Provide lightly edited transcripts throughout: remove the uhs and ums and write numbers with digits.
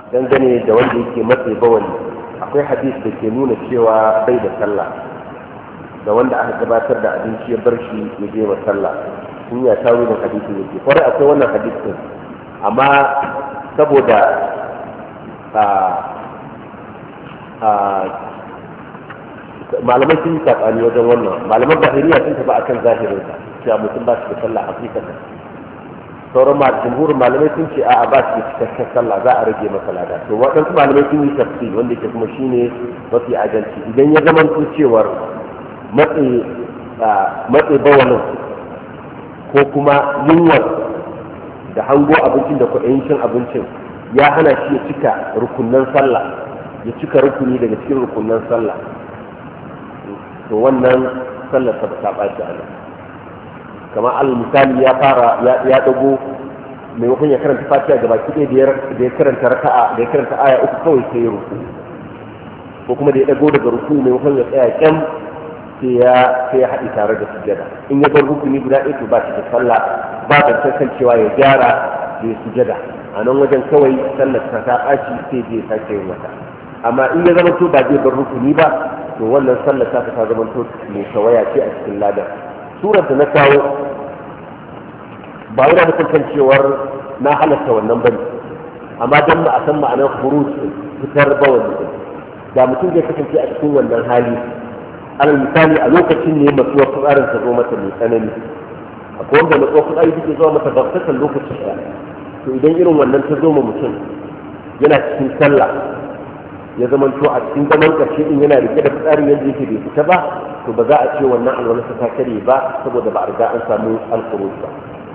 dangane da wanda yake matse bawali akwai hadis da ke nuna cewa bai da sallah da wanda aka gabatar da abinci ya bar shi ya je wa sallah sun ya tawo da hadisi yake kwarai akwai wannan hadisin amma saboda malamai sun yi tsakani wajen wannan malaman bahiriya sun tafi akan zahirinsa cewa mutum ba shi da sallah hakikatan sauran jumhurin malamai sun ce a ba shi cikakken sallah za a rage masa lada to waɗansu malamai sun yi tafsir wanda ke kuma shine mafi adalci idan ya zama cewar matse bawalin ko kuma yunwar da hango abincin da kuɗin cin abincin ya hana shi ya cika rukunan sallah ya cika rukuni daga cikin rukunan sallah to wannan sallar ta ɓaci a nan kamar al misali ya fara ya dago maimakon ya karanta fatiha gaba ki da ya karanta raka'a da ya karanta aya uku kawai sai ya ruku ko kuma da ya dago daga ruku maimakon ya tsaya kyam sai ya haɗi tare da sujada in ya bar rukuni guda ɗaya to ba shi da sallah ba da kan cewa ya gyara da ya sujada a nan wajen kawai sallar ta ɓaci sai zai sake yin wata amma in ya zama to ba zai bar rukuni ba to wannan sallar ta zama to mai tawaya ce a cikin ladan surar da na kawo ba yana nufin cewar na halatta wannan bane amma don ma a san ma'anar khuruj fitar bawali da mutum zai kasance a cikin wannan hali alal misali a lokacin ne matsuwar fitsarin ta zo mata mai tsanani akwai wanda matsuwar fitsari take zuwa mata ba ta kan lokaci ɗaya to idan irin wannan ta zo ma mutum yana cikin sallah ya zama to a cikin zaman ƙarshe din yana rike da fitsarin yadda yake bai fita ba to ba za a ce wannan alwalarsa ta kare ba saboda ba a riga an samu alkhuruj ba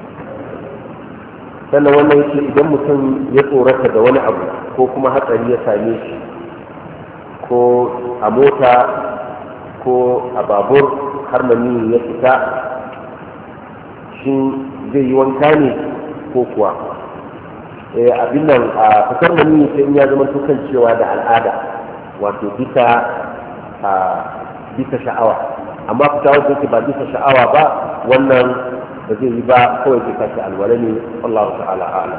sannan wannan yake idan mutum ya tsorata da wani abu ko kuma hatsari ya same shi ko a mota ko a babur har mani ya fita shin zai yi wanka ne ko kuwa abin nan a fitar mani sai in ya zama tukan cewa da al'ada wato bisa sha'awa amma fita wanda yake ba bisa sha'awa ba wannan ba zai yi ba kawai ke kashi alwala ne Allah ta'ala a'ala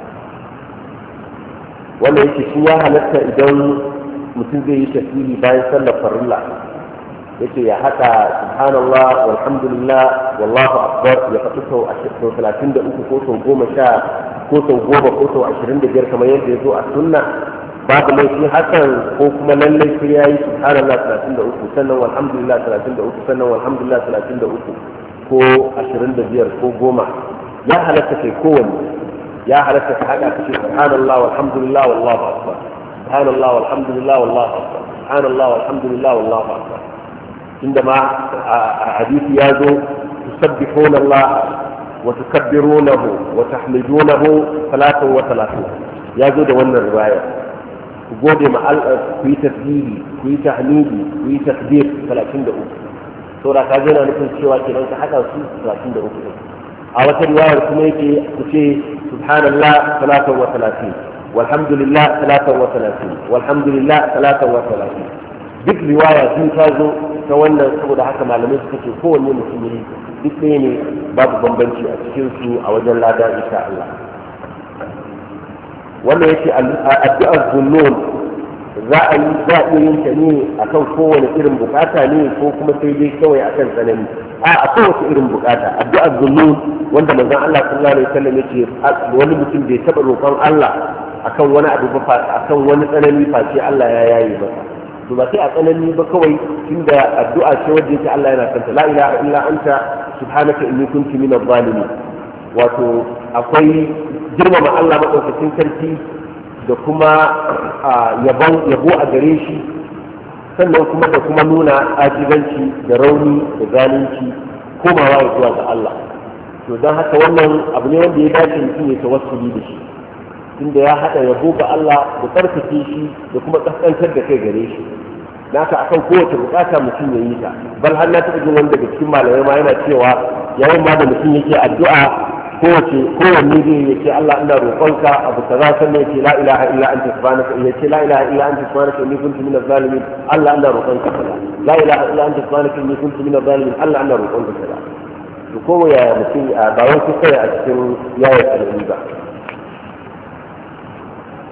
wanda yake shi ya halatta idan mutum zai yi tasiri bayan sallar farilla yake ya haɗa subhanallah walhamdulillah wallahu akbar ya faɗi sau 33 ko sau 10 ko sau 10 ko sau 25 kamar yadda ya zo a sunna babu laifi hakan ko kuma lallai sai ya yi subhanallah 33 sannan walhamdulillah 33 sannan walhamdulillah 33 ko 25 ko 10 ya halatta kai kowanne ya halatta ka haɗa ka ce subhanallah walhamdulillah wallahu akbar subhanallah walhamdulillah wallahu akbar subhanallah walhamdulillah wallahu akbar عندما حديث يازو تسبحون الله وتكبرونه وتحمدونه 33 يازو ده wannan riwaya ku gode ma Allah ku yi tasbihi ku yi tahmidi ku yi takbir 33 to da ka gina nufin cewa kenan ka hada su 33 a wata riwayar kuma yake ku ce subhanallah 33 walhamdulillah 33 walhamdulillah 33 duk riwaya sun ta zo ta wannan saboda haka malamai suka ce kowanne mutum ne duk ɗaya ne babu bambanci a cikin su a wajen lada insha Allah wannan yake addu'ar zunnun za a iya yin ta ne akan kowane irin bukata ne ko kuma sai dai kawai akan tsanani a kowace irin bukata addu'ar zunnun wanda manzon Allah sallallahu alaihi wasallam yake wani mutum bai taba roƙon Allah akan wani abu ba akan wani tsanani face Allah ya yaye masa to ba sai a tsanani ba kawai tunda addu'a ce wadda yake Allah yana kanta la ilaha illa anta subhanaka inni kuntu minadh zalimin wato akwai girmama Allah madaukakin sarki da kuma yabo a gare shi sannan kuma da kuma nuna ajibanci da rauni da zalunci komawa ya zuwa ga Allah to don haka wannan abu ne wanda ya dace mutum ya tawassuli da shi tunda ya haɗa yabo ga Allah da tsarkake shi da kuma kaskantar da kai gare shi naka akan kowace bukata mutum ya yi ta bal har na taɓa jin wanda daga cikin malamai ma yana cewa yayin ma da mutum yake addu'a kowanne zai yake Allah ina roƙonka abu kaza sannan yake la ilaha illa anta subhanaka yake la ilaha illa anta subhanaka inni kuntu minaz zalimin Allah ina roƙonka kaza la ilaha illa anta subhanaka inni kuntu minaz zalimin Allah ina roƙonka kaza to kowa ya mutum ba wai kai a cikin yaya tsanani ba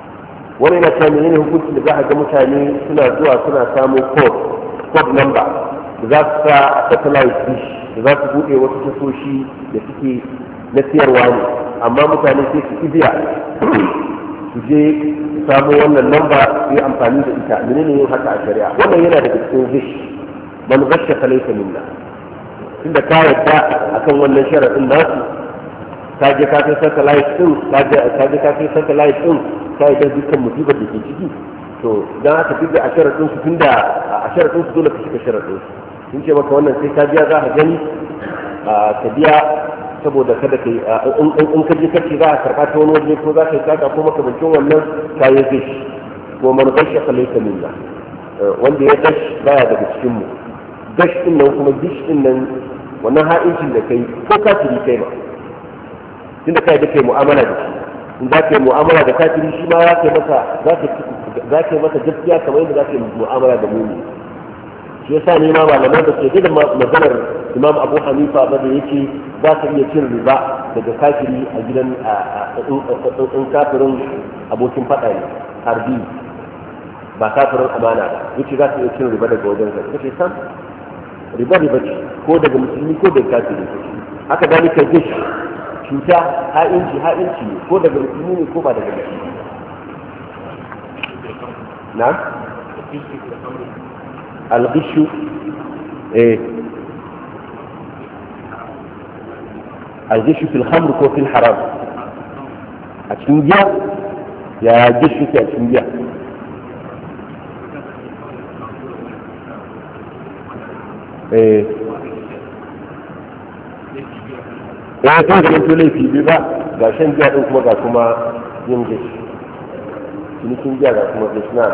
wani yana cewa menene hukuncin da za a ga mutane suna zuwa suna samu code number da za su sa a satellite dish da za su buɗe wasu tasoshi da suke na siyarwa ne amma mutane sai su ibiya su je samu wannan lamba su yi amfani da ita menene yin haka a shari'a wannan yana daga cikin rish man gasha falaita minna tunda ka yadda akan wannan sharaɗin nasu ka je ka kai satellite din ka je ka kai satellite din ka yi dukkan musibar da ke ciki to dan haka duk da a sharaɗin su tunda a sharaɗin su dole ka shiga sharaɗin su sun ce maka wannan sai ka biya za ka gani ka biya saboda kada ka yi in ka je kace za a karɓa ta wani waje ko za ka yi saka ko makamancin wannan kayan zai shi ko man gashi falaita minna wanda ya gash baya daga cikin mu gash din nan kuma dish din nan wannan ha'incin da kai ko kafiri kai ba tunda kai da kai mu'amala da shi in za ka yi mu'amala da kafiri shi ma za ka yi masa gaskiya kamar yadda za ka yi mu'amala da mumi shi yasa ne ma malamai da ke da maganar imam abu hanifa ba da yake za ka iya cin riba daga kafiri a gidan in kafirin abokin faɗa ne harbi ba kafirin amana ba yake za ka iya cin riba daga wajen sa kace sam riba ce ko daga musulmi ko daga kafiri haka dalika gish cuta ha'inci ne ko daga musulmi ne ko ba daga musulmi na al-ghishu al-ghishu fil khamr ko fil haram a cikin giya ya gishu ke a cikin giya ya kan ganin to laifi biyu ba ga shan giya din kuma ga kuma yin gishi cinikin giya ga kuma gishi na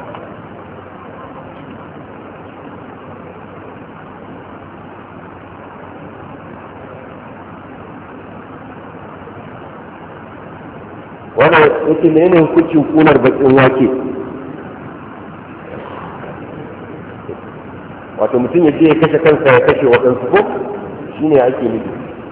wannan yake menene hukuncin kunar bakin wake wato mutum ya je ya kashe kansa ya kashe waɗansu ko shine ake nufi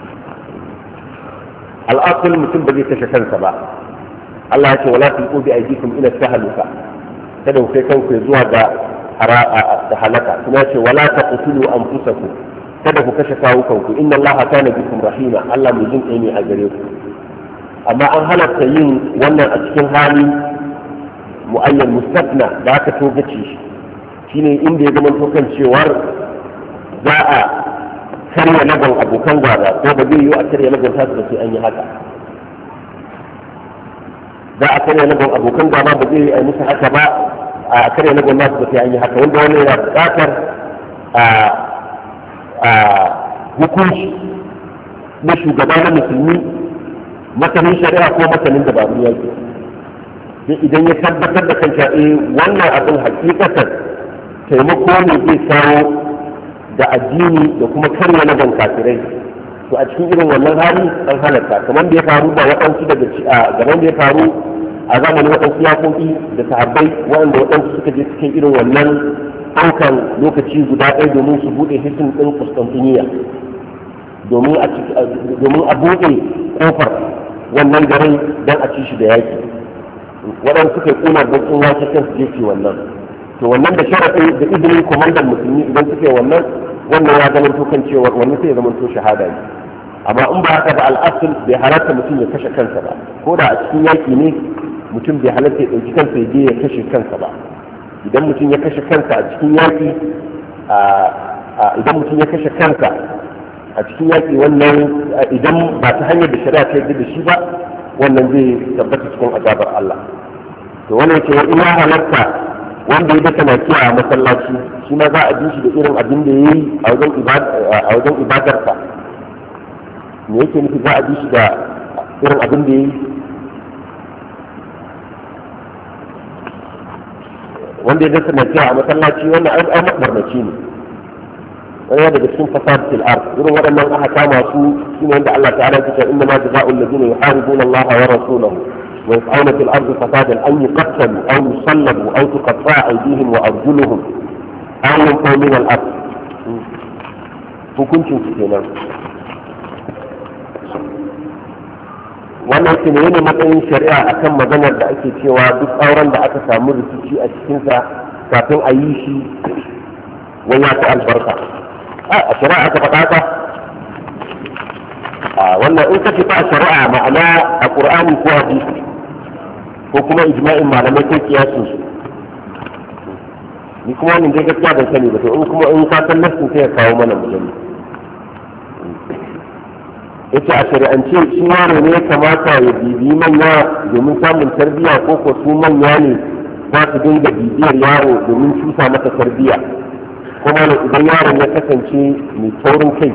al'aqil mutum ba zai kashe kansa ba Allah ya ce wala tulqu bi aydikum ila tahluka kada ku kai kanku zuwa ga halaka kuma ya ce wala taqtulu anfusakum kada ku kashe kawukanku inna Allah kana bikum rahima Allah mai jin kai ne a gare ku amma an halatta yin wannan a cikin hali mu'ayyan mustaqna da aka togace shine inda ya zama kan cewar za a karya lagon abokan gaba ko ba zai yiwu a karya lagon tasu da sai an yi haka za a karya lagon abokan gaba ba zai yi a musu haka ba a karya lagon nasu da sai an yi haka wanda wani yana buƙatar hukunci na shugaba na musulmi masanin shari'a ko masanin dabarun yaki idan ya tabbatar da kanta wannan abin hakikatar taimako ne zai kawo da addini da kuma karya na kafirai to a cikin irin wannan hali an halatta kamar da ya faru da waɗansu daga gaban da ya faru a zamanin waɗansu yakoki da sahabbai waɗanda waɗansu suka je cikin irin wannan ɗaukan lokaci guda ɗaya domin su buɗe hisin ɗin Constantiniya domin a buɗe ƙofar wannan garin don a ci shi da yaƙi waɗansu suka yi ƙunar bakin wake kan su je ci wannan to wannan da sharaɗi da izinin kwamandan musulmi idan suka yi wannan ya zama to kan cewa wannan sai ya zama to shahada ne amma in ba haka ba al'asul bai halatta mutum ya kashe kansa ba ko da a cikin yaƙi ne mutum bai halatta ya ɗauki kansa ya je ya kashe kansa ba idan mutum ya kashe kansa a cikin yaƙi idan mutum ya kashe kansa a cikin yaƙi wannan idan ba ta hanyar da shari'a ta yarda da shi ba wannan zai tabbata cikin azabar Allah to wannan ce wa ina halatta wanda ya daka maki a masallaci shi ma za a bi shi da irin abin da ya yi a wajen ibadarsa me yake nufi za a bi shi da irin abin da ya yi wanda ya daka maki a masallaci wannan ai mabarnaci ne wani daga cikin fasad fil ard irin waɗannan aka kama su shine wanda Allah ta'ala ya ce inna ma jazaa'ul ladina yuharibuna Allah wa rasulahu wa yas'una fil ardi fasadan an yuqtalu aw yusallabu aw tuqatta'a aydihim wa arjuluhum aw yunfaw min al ard hukuncin su kenan wannan ke ne matsayin shari'a akan maganar da ake cewa duk auren da aka samu rikici a cikinsa kafin a yi shi wani ya fi albarka. A shari'a aka faɗa ka wannan in ka fita a shari'a ma'ana a ƙur'ani ko hadisi ko kuma ijma'in malamai ko kiyasin su, ni kuma wannan dai gaskiya ban sani ba, to in kuma in ka san nassin sai ya kawo mana mujalla. yace a shari'ance shi yaro ne ya kamata ya bibiyi manya domin samun tarbiyya ko ko su manya ne za su dinga bibiyar yaro domin cusa masa tarbiyya, kuma idan yaron ya kasance mai taurin kai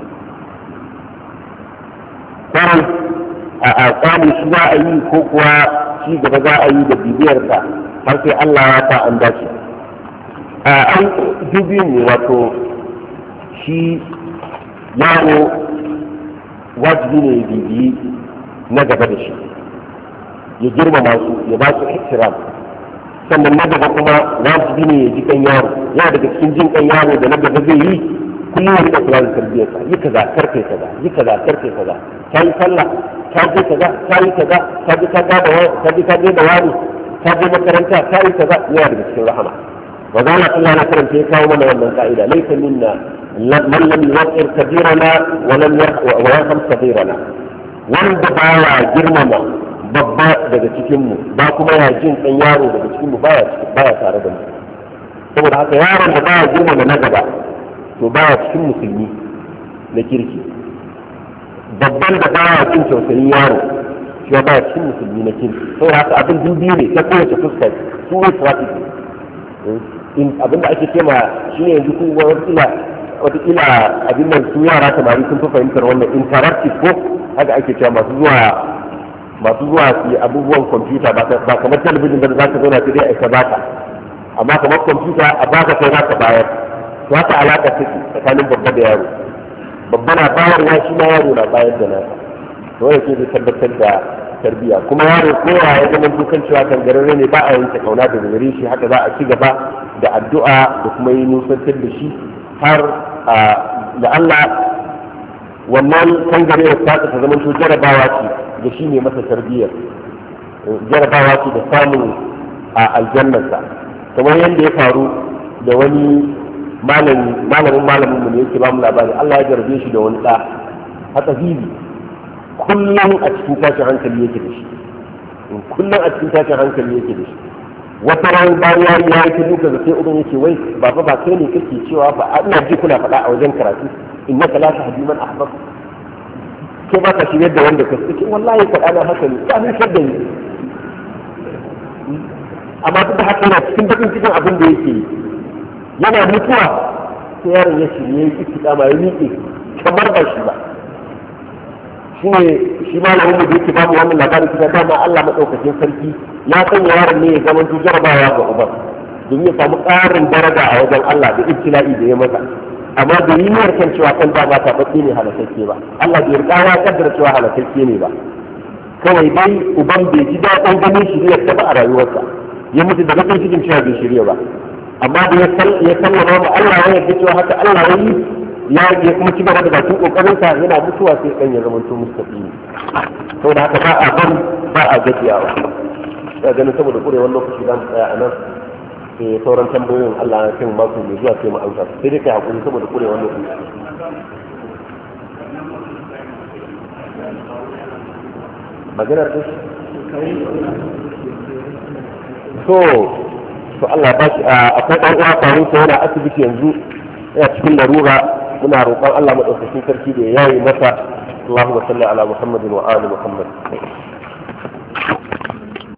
kawai a tsari shi za a yi ko kuwa shi gaba za a yi da bibiyarsa har sai Allah ya sa an dace. An dubi ne wato shi yaro wajibi ne ya bibiyi na gaba da shi, ya girmama su, ya ba su ihtiram, sannan na gaba kuma wajibi ne ya ji kan yaro. Yana daga cikin jin kan yaro da na gaba zai yi kullum ya rika kula da tarbiyyarsa, yi kaza karfe kaza, yi kaza karfe kaza, ta yi sallah, ta je kaza, ta yi kaza, ta je ka ga da wani, ta je makaranta, ta yi kaza. Yana daga cikin rahama. wa zalla Allah na karanta ya kawo mana wannan ka'ida, laysa minna man lam yuqir kabirana wa lam yarham kabirana, wanda baya girmama babba daga cikin mu ba kuma ya jin kan yaro daga cikin mu baya tare da mu. Saboda haka yaron da baya girmama na gaba to baya cikin musulmi na kirki, babban da baya cin tausayin yaro shi baya cikin musulmi na kirki. Saboda haka abin dubi ne ta kowace fuska, su ne strategy. Abinda ake cema shi ne yanzu kuma watakila abin nan su yara samari sun fi fahimtar wannan interactive ko haka ake cewa masu zuwa su yi abubuwan kwamfuta ba kamar talabijin da za ka zauna ta dai aika baka, amma kamar kwamfuta a baka kai za ka bayar. To haka alaƙa take tsakanin babba da yaro, babba na bayarwa shi ma yaro na bayar da nasa, to wanda ke zai tabbatar da tarbiyya. Kuma yaro kowa ya zama dukan cewa kangararre ne ba a yanke kauna da gare shi, haka za a ci gaba da addu'a da kuma yi nusantar da shi har da Allah wannan kangarewar ta zama to jarabawa ce da shi ne masa tarbiyyar, jarabawa ce da samun a aljannarsa, kamar yadda ya faru da wani malamin mu ne yake ba mu labari. Allah ya jarabe shi da wani ɗa haka hibi, kullum a cikin tashin hankali yake da shi, kullum a cikin tashin hankali yake da shi. Wata ran bayan ya yi ta duka da sai uban yake wai baba ba kai ne kake cewa ba ina ji kuna faɗa a wajen karatu innaka la tahdi man ahbab, ke ba ka shirye da wanda ka saki. Wallahi faɗa na haka ne, ka nusar da ni, amma duk da haka yana cikin bakin cikin abin da yake yi. Yana mutuwa sai yaron ya shirye ya yi kama ya miƙe kamar ba shi ba. shi malamin da yake bamu wannan labarin kuma dama Allah madaukakin sarki ya sanya yaron ne ya zama jarabawa ga uban domin ya samu ƙarin daraja a wajen Allah da ibtila'i da ya masa, amma da yi niyyar kan cewa kan ba ta bace ne halakakke ba. Allah bai riga ya kaddara cewa halakakke ne ba, kawai dai uban bai ji daɗin ganin shiriyar ta ba a rayuwarsa, ya mutu da bakin cikin cewa bai shirya ba. Amma da ya sallama ma Allah ya yarda cewa haka Allah ya yi, ya kuma ci gaba da bakin kokarinsa, yana mutuwa sai dan ya zama to mustaqimi. Saboda haka ba a gajiyawa. Ina ganin saboda kurewar lokaci za mu tsaya a nan, sai sauran tambayoyin Allah ya kai mu mako mai zuwa sai mu amsa. Sai dai kai hakuri saboda kurewar lokaci. Maganar da to Allah ba shi akwai ɗan uwa faru sai yana asibiti yanzu, yana cikin larura. muna roƙon Allah madaukakin sarki da ya yayi masa. Allahumma salli ala Muhammadin wa ali Muhammad.